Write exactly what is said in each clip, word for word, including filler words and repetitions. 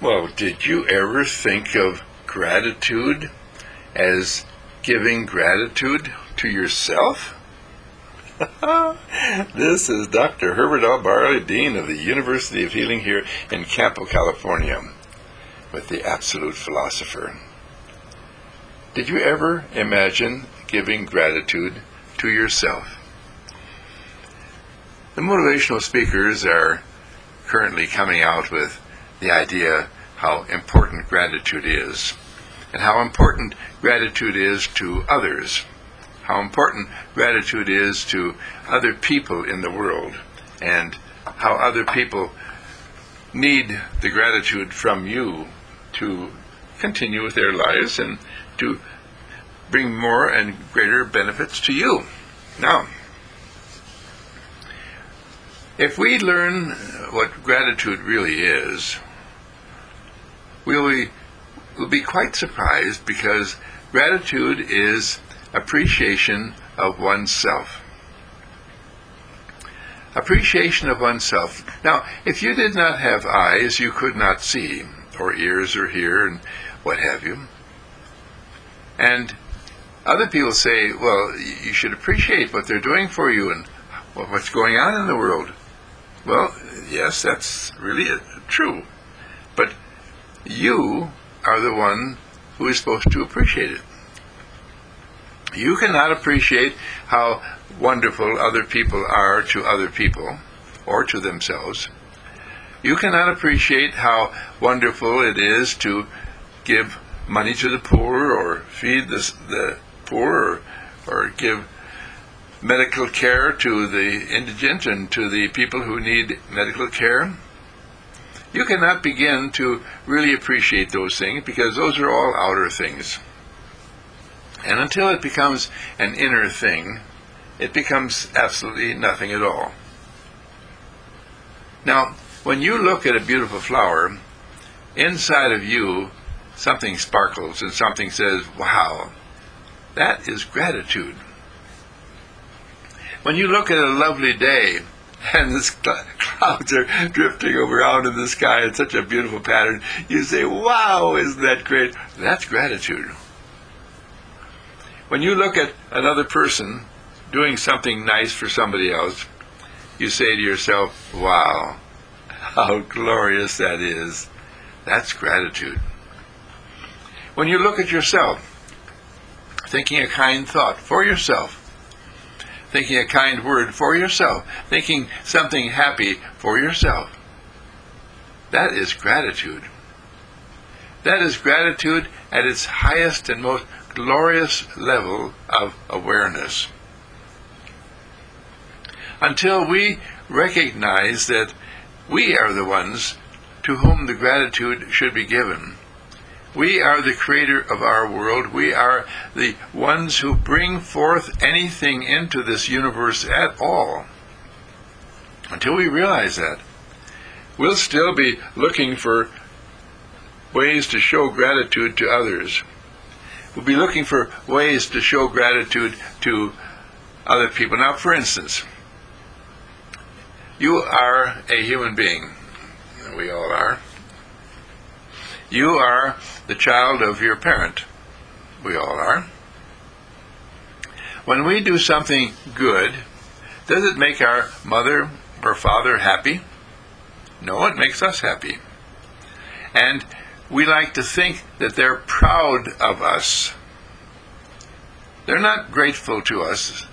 Well, did you ever think of gratitude as giving gratitude to yourself? This is Doctor Herbert L. Barley, Dean of the University of Healing here in Campo, California, with the Absolute Philosopher. Did you ever imagine giving gratitude to yourself? The motivational speakers are currently coming out with the idea how important gratitude is, and how important gratitude is to others, how important gratitude is to other people in the world, and how other people need the gratitude from you to continue with their lives and to bring more and greater benefits to you. Now, if we learn what gratitude really is, we'll be, we'll be quite surprised, because gratitude is appreciation of oneself. Appreciation of oneself. Now, if you did not have eyes, you could not see, or ears or hear, and what have you. And other people say, well, you should appreciate what they're doing for you and what's going on in the world. Well, yes, that's really true. But you are the one who is supposed to appreciate it. You cannot appreciate how wonderful other people are to other people or to themselves. You cannot appreciate how wonderful it is to give money to the poor, or feed the, the poor, or, or give medical care to the indigent and to the people who need medical care. You cannot begin to really appreciate those things, because those are all outer things. And until it becomes an inner thing, it becomes absolutely nothing at all. Now, when you look at a beautiful flower, inside of you something sparkles and something says, wow, that is gratitude. When you look at a lovely day and the clouds are drifting around in the sky in such a beautiful pattern, you say, wow, isn't that great? That's gratitude. When you look at another person doing something nice for somebody else, you say to yourself, wow, how glorious that is. That's gratitude. When you look at yourself, thinking a kind thought for yourself, thinking a kind word for yourself, thinking something happy for yourself, that is gratitude. That is gratitude at its highest and most glorious level of awareness. Until we recognize that we are the ones to whom the gratitude should be given. We are the creator of our world. We are the ones who bring forth anything into this universe at all. Until we realize that, we'll still be looking for ways to show gratitude to others. We'll be looking for ways to show gratitude to other people. Now, for instance, you are a human being. We all are. You are the child of your parent. We all are. When we do something good, does it make our mother or father happy? No, it makes us happy. And we like to think that they're proud of us. They're not grateful to us.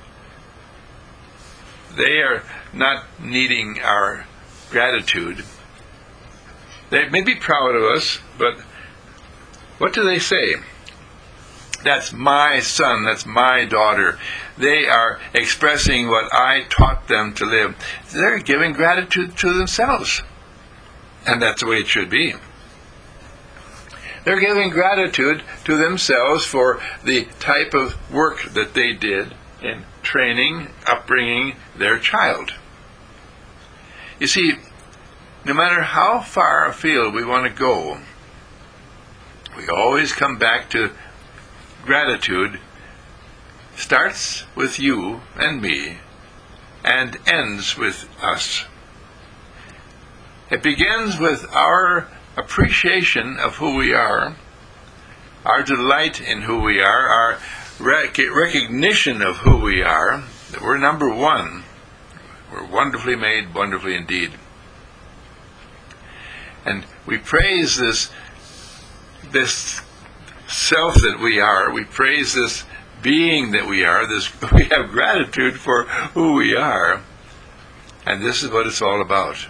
They are not needing our gratitude. They may be proud of us, but what do they say? That's my son, that's my daughter. They are expressing what I taught them to live. They're giving gratitude to themselves. And that's the way it should be. They're giving gratitude to themselves for the type of work that they did in training, upbringing their child. You see, no matter how far afield we want to go, we always come back to gratitude. Starts with you and me and ends with us. It begins with our appreciation of who we are, our delight in who we are, our rec- recognition of who we are, that we're number one. We're wonderfully made, wonderfully indeed. And we praise this, this self that we are. We praise this being that we are. This, we have gratitude for who we are. And this is what it's all about.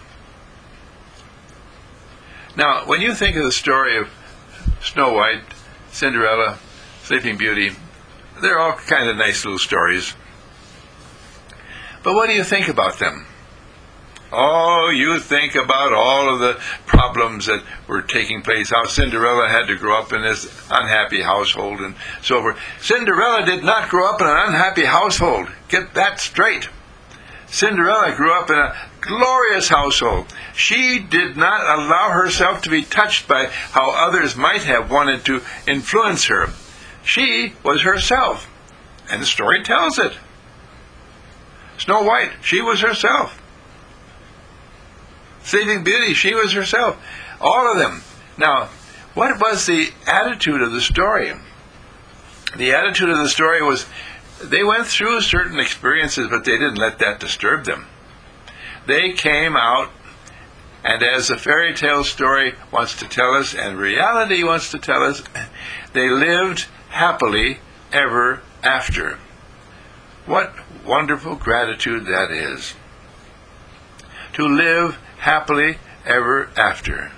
Now, when you think of the story of Snow White, Cinderella, Sleeping Beauty, they're all kind of nice little stories. But what do you think about them? Oh, you think about all of the problems that were taking place, how Cinderella had to grow up in this unhappy household and so forth. Cinderella did not grow up in an unhappy household. Get that straight. Cinderella grew up in a glorious household. She did not allow herself to be touched by how others might have wanted to influence her. She was herself, and the story tells it. Snow White, she was herself. Sleeping Beauty, she was herself. All of them. Now, what was the attitude of the story? The attitude of the story was they went through certain experiences, but they didn't let that disturb them. They came out, and as the fairy tale story wants to tell us, and reality wants to tell us, they lived happily ever after. What wonderful gratitude that is. To live happily ever after.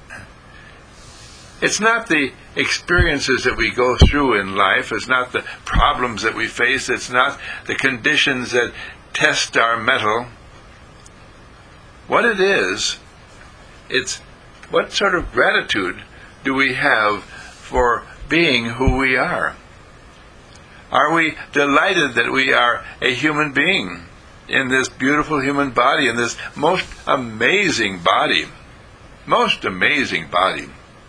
It's not the experiences that we go through in life. It's not the problems that we face. It's not the conditions that test our mettle. What it is, it's what sort of gratitude do we have for being who we are? Are we delighted that we are a human being in this beautiful human body, in this most amazing body? Most amazing body.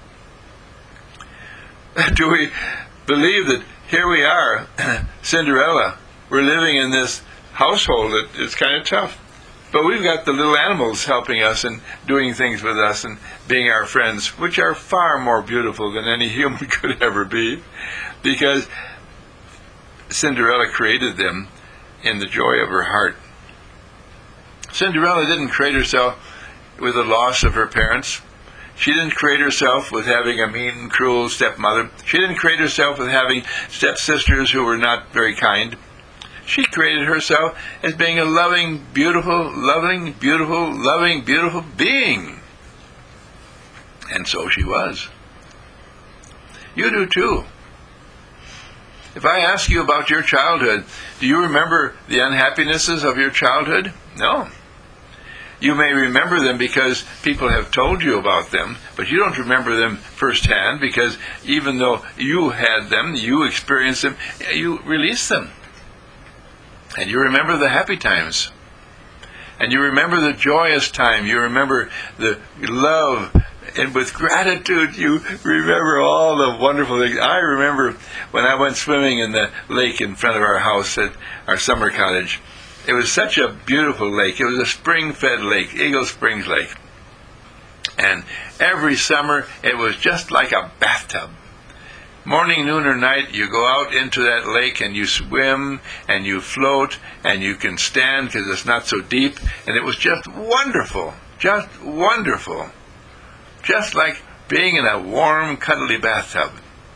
Do we believe that here we are, Cinderella, we're living in this household that is kind of tough, but we've got the little animals helping us and doing things with us and being our friends, which are far more beautiful than any human could ever be, because Cinderella created them in the joy of her heart. Cinderella didn't create herself with the loss of her parents. She didn't create herself with having a mean, cruel stepmother. She didn't create herself with having stepsisters who were not very kind. She created herself as being a loving, beautiful, loving, beautiful, loving, beautiful being. And so she was. You do too. If I ask you about your childhood, do you remember the unhappinesses of your childhood? No. You may remember them because people have told you about them, but you don't remember them firsthand because even though you had them, you experienced them, you released them. And you remember the happy times. And you remember the joyous time. You remember the love. And with gratitude, you remember all the wonderful things. I remember when I went swimming in the lake in front of our house at our summer cottage. It was such a beautiful lake. It was a spring-fed lake, Eagle Springs Lake. And every summer, it was just like a bathtub. Morning, noon, or night, you go out into that lake and you swim and you float and you can stand because it's not so deep. And it was just wonderful, just wonderful. Just like being in a warm, cuddly bathtub.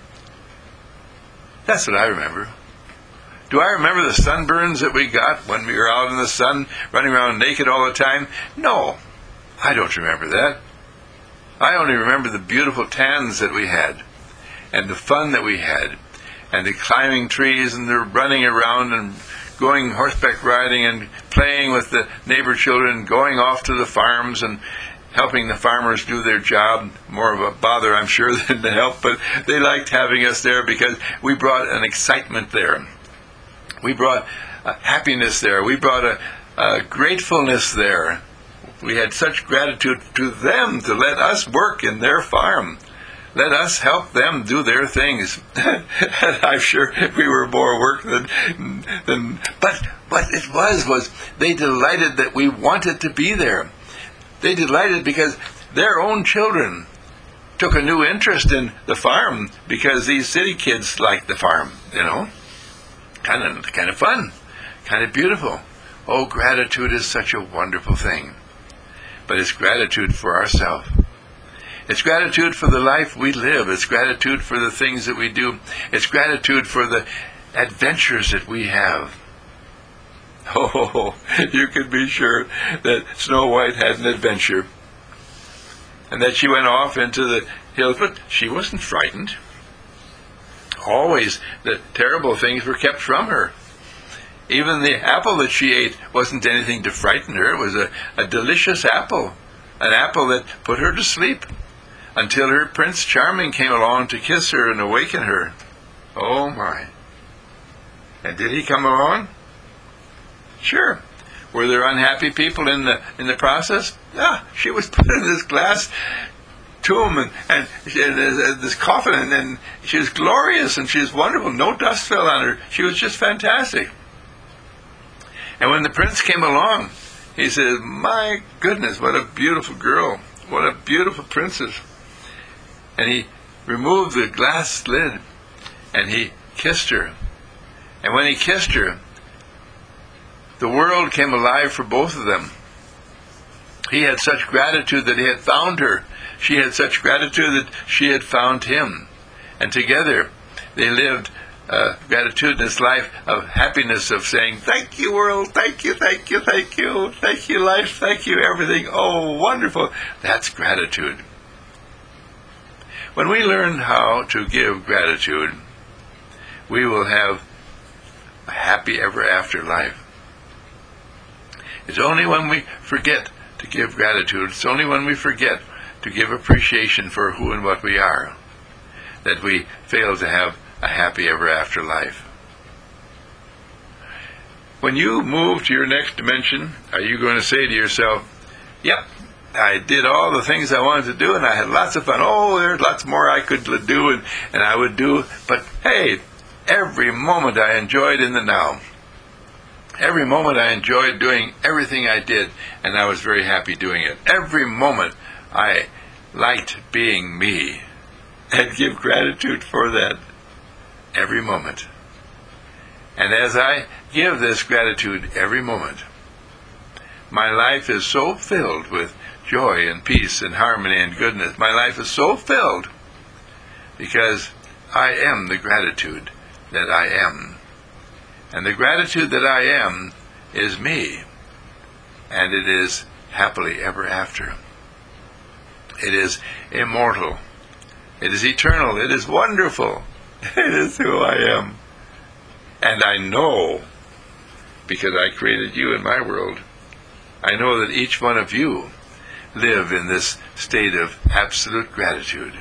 That's what I remember. Do I remember the sunburns that we got when we were out in the sun, running around naked all the time? No, I don't remember that. I only remember the beautiful tans that we had, and the fun that we had, and the climbing trees, and the running around, and going horseback riding, and playing with the neighbor children, going off to the farms, and helping the farmers do their job. More of a bother, I'm sure, than to help, but they liked having us there because we brought an excitement there. We brought a happiness there. We brought a, a gratefulness there. We had such gratitude to them to let us work in their farm. Let us help them do their things. And I'm sure we were more work than, than... But what it was, was they delighted that we wanted to be there. They delighted because their own children took a new interest in the farm because these city kids like the farm, you know. Kind of, kind of fun, kind of beautiful. Oh, gratitude is such a wonderful thing. But it's gratitude for ourselves. It's gratitude for the life we live. It's gratitude for the things that we do. It's gratitude for the adventures that we have. Oh, you can be sure that Snow White had an adventure. And that she went off into the hills, but she wasn't frightened. Always the terrible things were kept from her. Even the apple that she ate wasn't anything to frighten her. It was a, a delicious apple, an apple that put her to sleep until her Prince Charming came along to kiss her and awaken her. Oh my. And did he come along? Sure. Were there unhappy people in the in the process? Yeah, she was put in this glass tomb and, and she had this coffin, and then she was glorious and she was wonderful. No dust fell on her. She was just fantastic. And when the prince came along, he said, my goodness, what a beautiful girl. What a beautiful princess. And he removed the glass lid and he kissed her. And when he kissed her, the world came alive for both of them. He had such gratitude that he had found her. She had such gratitude that she had found him. And together they lived a gratitudinous life of happiness, of saying, thank you, world, thank you, thank you, thank you, thank you, life, thank you, everything. Oh, wonderful. That's gratitude. When we learn how to give gratitude, we will have a happy ever after life. It's only when we forget to give gratitude, it's only when we forget to give appreciation for who and what we are, that we fail to have a happy ever after life. When you move to your next dimension, are you going to say to yourself, yep, I did all the things I wanted to do and I had lots of fun. Oh, there's lots more I could do and, and I would do, but hey, every moment I enjoyed in the now. Every moment I enjoyed doing everything I did, and I was very happy doing it. Every moment I liked being me, and give gratitude for that every moment. And as I give this gratitude every moment, my life is so filled with joy and peace and harmony and goodness. My life is so filled because I am the gratitude that I am. And the gratitude that I am is me. And it is happily ever after. It is immortal. It is eternal. It is wonderful. It is who I am. And I know, because I created you in my world, I know that each one of you live in this state of absolute gratitude.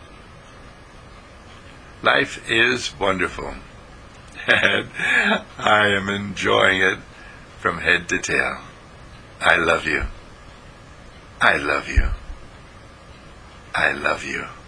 Life is wonderful. And I am enjoying it from head to tail. I love you. I love you. I love you.